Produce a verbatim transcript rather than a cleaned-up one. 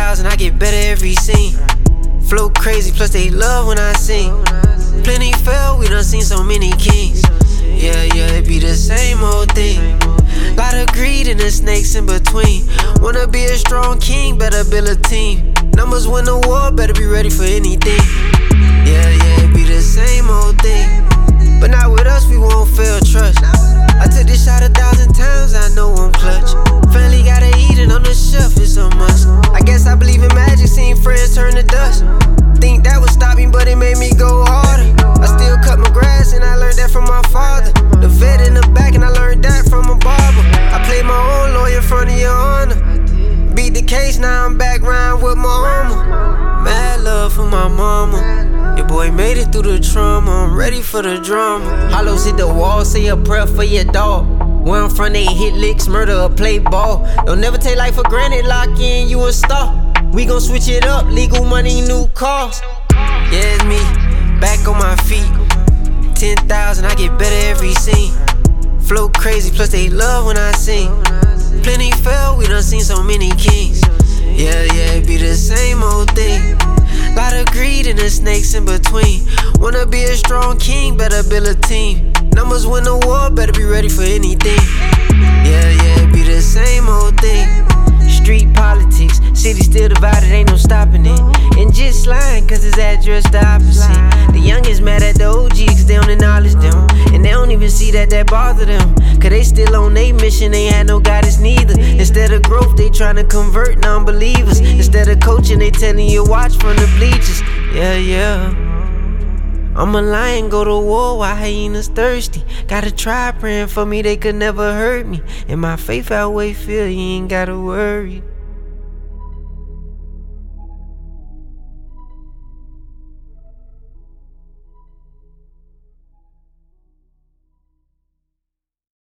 thousand, I get better every scene. Flow crazy, plus they love when I sing. Plenty fell, we done seen so many kings. Yeah, yeah, it be the same old thing. Lot of greed and the snakes in between. Wanna be a strong king, better build a team. Numbers win the war, better be ready for anything. Yeah, yeah, it be the same old thing. But not with us, we won't fail trust. I took this shot a thousand times, I know I'm clutch. Family gotta eat and on the shelf, it's a must. I guess I believe in magic, seen friends turn to dust. Think that would stop me, but it made me go harder. I still cut my grass and I learned that from my father. The vet in the back and I learned that from a barber. I played my own lawyer in front of your honor. Beat the case, now I'm back round with my armor. Mad love for my mama. Your boy made it through the trauma, I'm ready for the drama. Hollows hit the wall, say a prayer for your dog. Where I'm from, they hit licks, murder or play ball. Don't never take life for granted, lock in, you a star. We gon' switch it up, legal money, new cars. Yeah, it's me, back on my feet. Ten thousand, I get better every scene. Flow crazy, plus they love when I sing. Plenty fell, we done seen so many kings. Yeah, yeah, it be the same old thing. Lot of greed and the snakes in between. Wanna be a strong king, better build a team. Numbers win the war, better be ready for anything. Yeah, yeah, it be the same old thing. Street politics, city still divided, ain't no stopping it. And just lying, cause his address the opposite. The youngest mad at the O G, cause they don't acknowledge them. And they don't even see that that bother them. Cause they still on they mission, ain't had no guidance neither. Instead of growth, they tryna convert non-believers. Instead of coaching, they telling you watch from the bleachers. Yeah, yeah. I'm a lion, go to war while hyenas thirsty. Gotta try praying for me, they could never hurt me. And my faith outweigh fear, you ain't gotta worry.